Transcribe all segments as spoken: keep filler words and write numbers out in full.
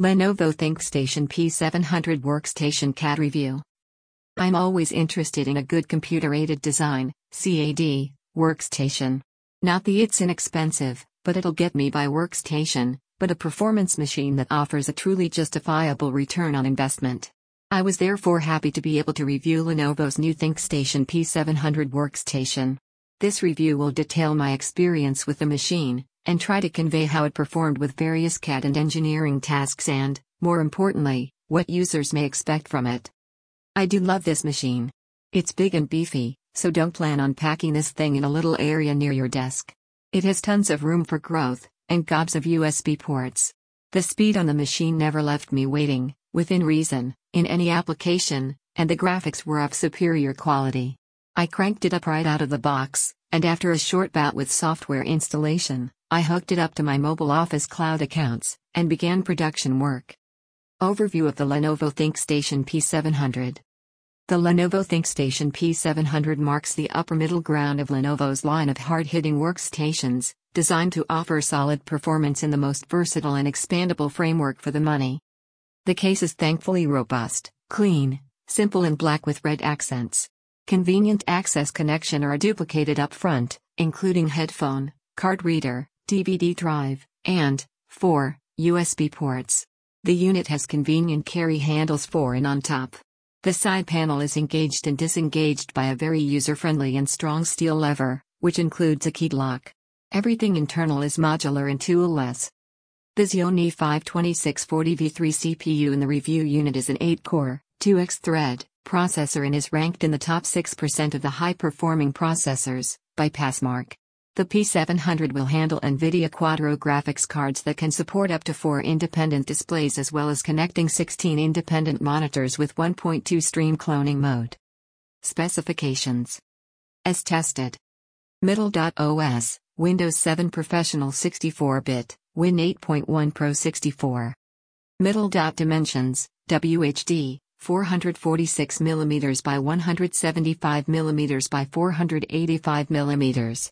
Lenovo ThinkStation P seven hundred Workstation C A D Review. I'm always interested in a good computer-aided design, C A D, workstation. Not the it's inexpensive, but it'll get me by workstation, but a performance machine that offers a truly justifiable return on investment. I was therefore happy to be able to review Lenovo's new ThinkStation P seven hundred Workstation. This review will detail my experience with the machine, and try to convey how it performed with various C A D and engineering tasks and, more importantly, what users may expect from it. I do love this machine. It's big and beefy, so don't plan on packing this thing in a little area near your desk. It has tons of room for growth, and gobs of U S B ports. The speed on the machine never left me waiting, within reason, in any application, and the graphics were of superior quality. I cranked it up right out of the box, and after a short bout with software installation, I hooked it up to my mobile Office cloud accounts, and began production work. Overview of the Lenovo ThinkStation P seven hundred. The Lenovo ThinkStation P seven hundred marks the upper middle ground of Lenovo's line of hard-hitting workstations, designed to offer solid performance in the most versatile and expandable framework for the money. The case is thankfully robust, clean, simple and black with red accents. Convenient access connection are duplicated up front, including headphone, card reader, D V D drive, and, four, U S B ports. The unit has convenient carry handles for and on top. The side panel is engaged and disengaged by a very user-friendly and strong steel lever, which includes a keyed lock. Everything internal is modular and tool-less. The Xeon five twenty-six forty V three C P U in the review unit is an eight core, two X-thread processor and is ranked in the top six percent of the high-performing processors by Passmark. The P seven hundred will handle NVIDIA Quadro graphics cards that can support up to four independent displays as well as connecting sixteen independent monitors with one point two stream cloning mode. Specifications. As tested. Middle.O S, Windows seven Professional sixty-four bit, Win eight point one Pro sixty-four. Middle.Dimensions, W H D, four forty-six millimeters by one seventy-five millimeters by four eighty-five millimeters.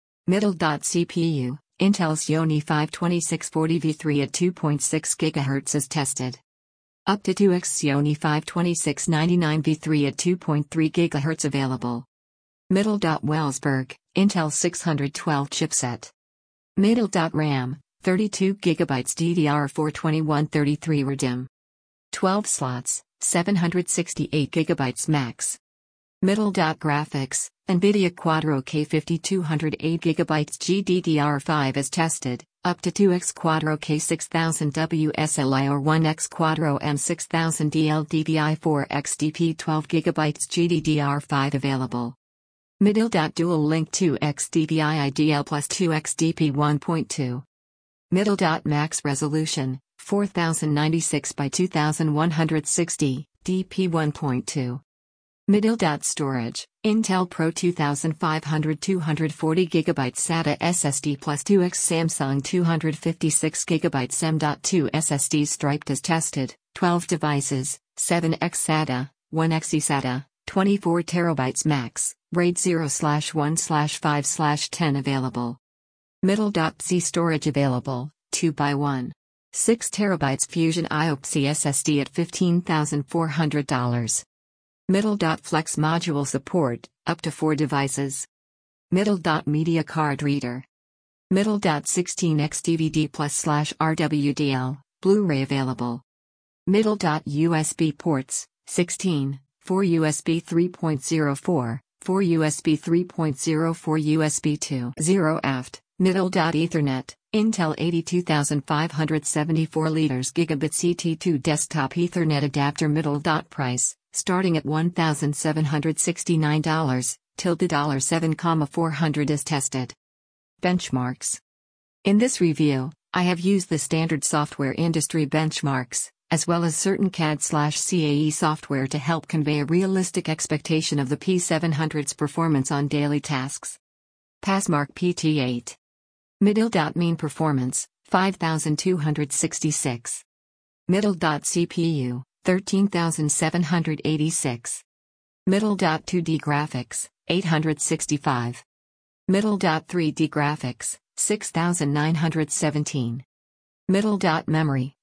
Middle.C P U, Intel Xeon five twenty-six forty V three at two point six gigahertz as tested. Up to two X Xeon five twenty-six ninety-nine V three at two point three gigahertz available. Middle.Wellsburg, Intel six twelve chipset. Middle.RAM, thirty-two gigabytes D D R four twenty-one thirty-three RDIMM. twelve slots, seven hundred sixty-eight gigabytes max. Middle.Graphics, NVIDIA Quadro K fifty-two oh eight gigabytes G D D R five as tested, up to two X Quadro K six thousand W S L I or one X Quadro M six thousand D L D V I four X D P twelve gigabytes G D D R five available. Middle.Dual Link two X D V I I D L plus two X D P one point two. Middle.Max Resolution, four thousand ninety-six by two thousand one hundred sixty, D P one point two. Middle.Storage, Intel Pro two thousand five hundred two hundred forty gigabyte SATA S S D plus two X Samsung two hundred fifty-six gigabyte S E M dot two S S D striped as tested, twelve devices, seven X SATA, one X eSATA, twenty-four terabytes max, RAID zero slash one slash five slash ten available. Middle.Z storage available, two by one. six terabytes Fusion I O P C S S D at fifteen thousand four hundred dollars. Middle.Flex module support, up to four devices. Middle.Media card reader. Middle.sixteen X D V D plus slash R W D L, Blu-ray available. Middle.U S B ports, sixteen, four U S B three point oh four, four U S B three point oh four U S B two point oh aft, Middle.Ethernet, Intel eighty-two thousand five hundred seventy-four liters gigabit C T two desktop Ethernet adapter. Middle.Price, starting at one thousand seven hundred sixty-nine dollars, tilde seven thousand four hundred as tested. Benchmarks. In this review, I have used the standard software industry benchmarks, as well as certain C A D/C A E software to help convey a realistic expectation of the P seven hundred's performance on daily tasks. Passmark P T eight. Middle.Mean performance, five thousand two hundred sixty-six. Middle.C P U, thirteen thousand seven hundred eighty-six. Middle.two D graphics, eight hundred sixty-five. Middle.three D graphics, six thousand nine hundred seventeen. Middle.Memory,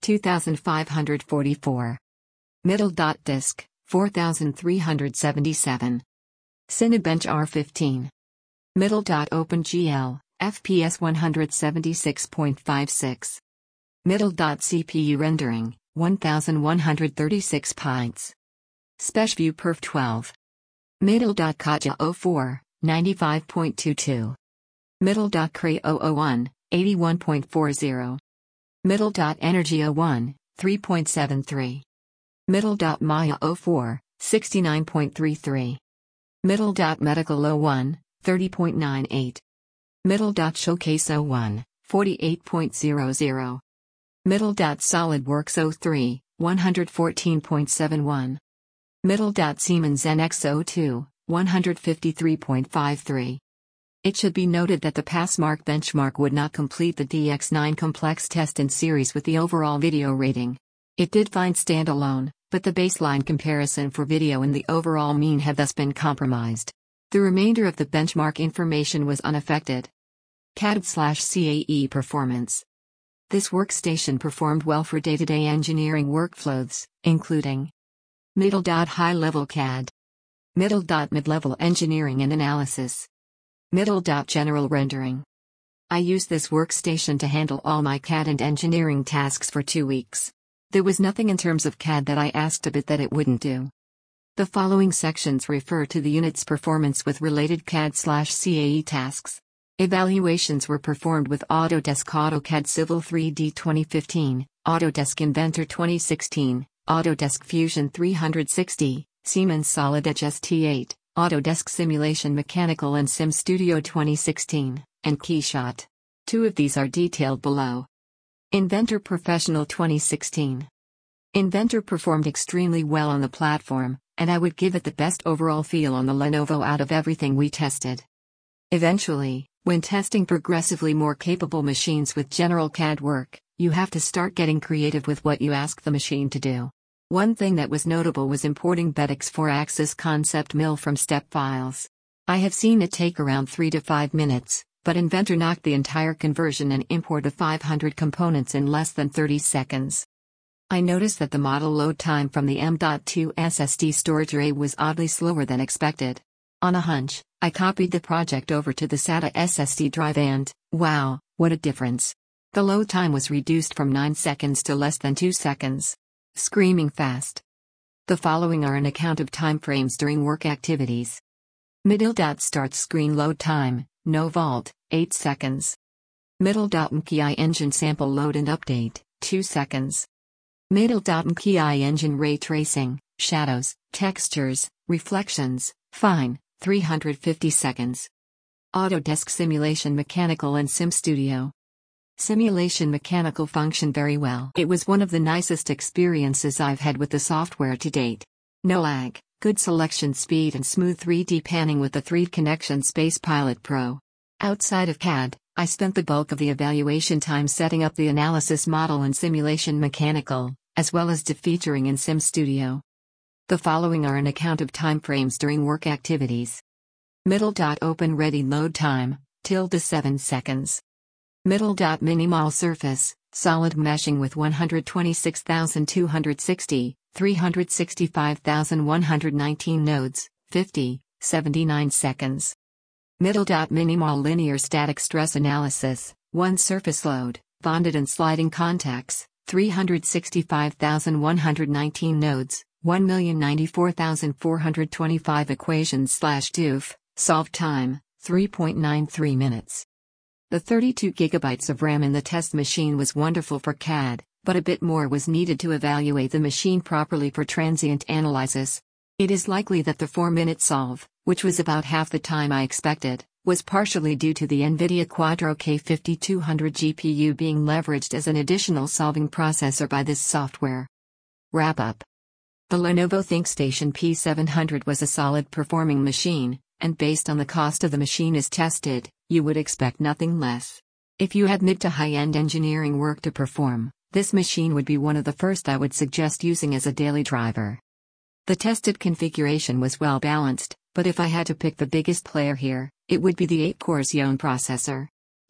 two thousand five hundred forty-four. Middle dot disk, four thousand three hundred seventy-seven. Cinebench R fifteen. Middle dot OpenGL, F P S one seventy-six point five six. Middle dot C P U rendering, one thousand one hundred thirty-six pints. SpecView Perf twelve. Middle dot Katja zero four, ninety-five point two two. Middle dot Cray zero zero one, eighty-one point four zero. Middle dot Energy zero one, three point seven three. Middle dot Maya zero four, sixty-nine point three three. Middle dot Medical zero one, thirty point nine eight. Middle dot Showcase zero one, forty-eight point zero zero. Middle dot SolidWorks zero three, one fourteen point seven one. Middle dot Siemens N X zero two, one fifty-three point five three. It should be noted that the Passmark benchmark would not complete the D X nine complex test in series with the overall video rating. It did fine standalone, but the baseline comparison for video and the overall mean have thus been compromised. The remainder of the benchmark information was unaffected. C A D slash C A E performance. This workstation performed well for day-to-day engineering workflows, including Middle dot high-level C A D. Middle dot mid-level engineering and analysis. Middle dot general rendering. I used this workstation to handle all my C A D and engineering tasks for two weeks. There was nothing in terms of C A D that I asked of it that it wouldn't do. The following sections refer to the unit's performance with related C A D slash C A E tasks. Evaluations were performed with Autodesk AutoCAD Civil three D twenty fifteen, Autodesk Inventor twenty sixteen, Autodesk Fusion three sixty, Siemens SolidEdge S T eight, Autodesk Simulation Mechanical and SimStudio twenty sixteen, and KeyShot. Two of these are detailed below. Inventor Professional twenty sixteen. Inventor performed extremely well on the platform, and I would give it the best overall feel on the Lenovo out of everything we tested. Eventually, when testing progressively more capable machines with general C A D work, you have to start getting creative with what you ask the machine to do. One thing that was notable was importing Bedix four axis concept mill from step files. I have seen it take around three to five minutes, but Inventor knocked the entire conversion and import of five hundred components in less than thirty seconds. I noticed that the model load time from the M dot two S S D storage array was oddly slower than expected. On a hunch, I copied the project over to the SATA S S D drive and, wow, what a difference. The load time was reduced from nine seconds to less than two seconds. Screaming fast. The following are an account of timeframes during work activities. Middle dot start screen load time, no vault, eight seconds. Middle dot M K I engine sample load and update, two seconds. Middle dot M K I engine ray tracing, shadows, textures, reflections, fine, three hundred fifty seconds. Autodesk Simulation Mechanical and SimStudio. Simulation Mechanical functioned very well. It was one of the nicest experiences I've had with the software to date. No lag, good selection speed and smooth three D panning with the three D Connection Space Pilot Pro. Outside of C A D, I spent the bulk of the evaluation time setting up the analysis model in Simulation Mechanical, as well as defeaturing in SimStudio. The following are an account of timeframes during work activities. Middle dot open ready load time, tilde seven seconds. Middle dot minimal surface, solid meshing with one hundred twenty-six thousand two hundred sixty, three hundred sixty-five thousand one hundred nineteen nodes, fifty, seventy-nine seconds. Middle dot minimal linear static stress analysis, one surface load, bonded and sliding contacts, three hundred sixty-five thousand one hundred nineteen nodes, one million ninety-four thousand four hundred twenty-five equations slash D O F, solve time, three point nine three minutes. The thirty-two gigabytes of RAM in the test machine was wonderful for C A D, but a bit more was needed to evaluate the machine properly for transient analysis. It is likely that the four minute solve, which was about half the time I expected, was partially due to the NVIDIA Quadro K fifty-two hundred G P U being leveraged as an additional solving processor by this software. Wrap up. The Lenovo ThinkStation P seven hundred was a solid performing machine, and based on the cost of the machine as tested, you would expect nothing less. If you had mid to high-end engineering work to perform, this machine would be one of the first I would suggest using as a daily driver. The tested configuration was well balanced, but if I had to pick the biggest player here, it would be the eight core Xeon processor.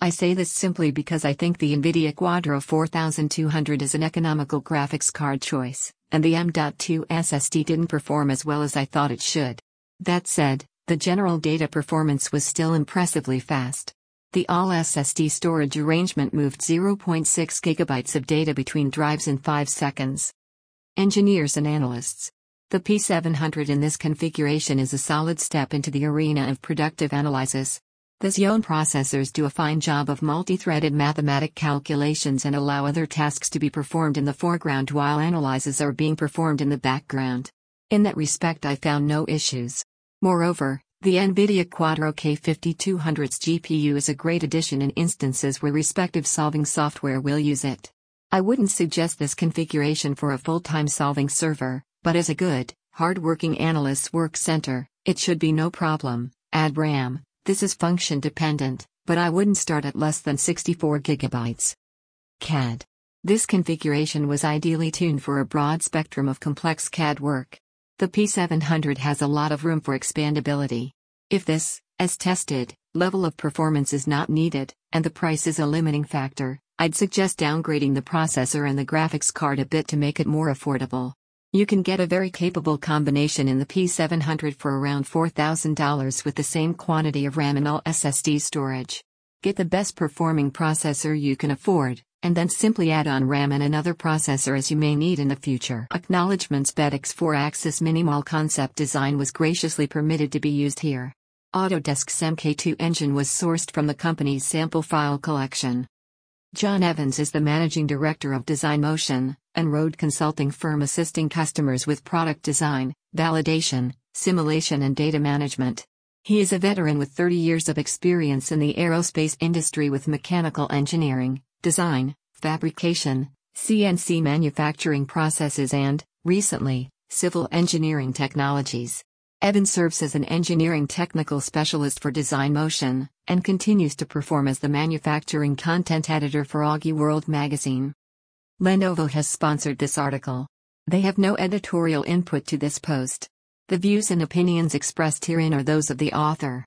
I say this simply because I think the NVIDIA Quadro forty-two hundred is an economical graphics card choice, and the M dot two S S D didn't perform as well as I thought it should. That said, the general data performance was still impressively fast. The all-S S D storage arrangement moved zero point six gigabytes of data between drives in five seconds. Engineers and analysts. The P seven hundred in this configuration is a solid step into the arena of productive analysis. The Xeon processors do a fine job of multi-threaded mathematic calculations and allow other tasks to be performed in the foreground while analyses are being performed in the background. In that respect, I found no issues. Moreover, the NVIDIA Quadro K fifty-two hundred's G P U is a great addition in instances where respective solving software will use it. I wouldn't suggest this configuration for a full-time solving server, but as a good, hard-working analyst's work center, it should be no problem. Add RAM. This is function dependent, but I wouldn't start at less than sixty-four gigabytes. C A D. This configuration was ideally tuned for a broad spectrum of complex C A D work. The P seven hundred has a lot of room for expandability. If this, as tested, level of performance is not needed, and the price is a limiting factor, I'd suggest downgrading the processor and the graphics card a bit to make it more affordable. You can get a very capable combination in the P seven hundred for around four thousand dollars with the same quantity of RAM and all S S D storage. Get the best performing processor you can afford, and then simply add on RAM and another processor as you may need in the future. Acknowledgements. B E D X four axis minimal concept design was graciously permitted to be used here. Autodesk's M K two engine was sourced from the company's sample file collection. John Evans is the managing director of Design Motion, an road consulting firm assisting customers with product design, validation, simulation and data management. He is a veteran with thirty years of experience in the aerospace industry with mechanical engineering, design, fabrication, C N C manufacturing processes and, recently, civil engineering technologies. Evans serves as an engineering technical specialist for Design Motion, and continues to perform as the manufacturing content editor for Augie World magazine. Lenovo has sponsored this article. They have no editorial input to this post. The views and opinions expressed herein are those of the author.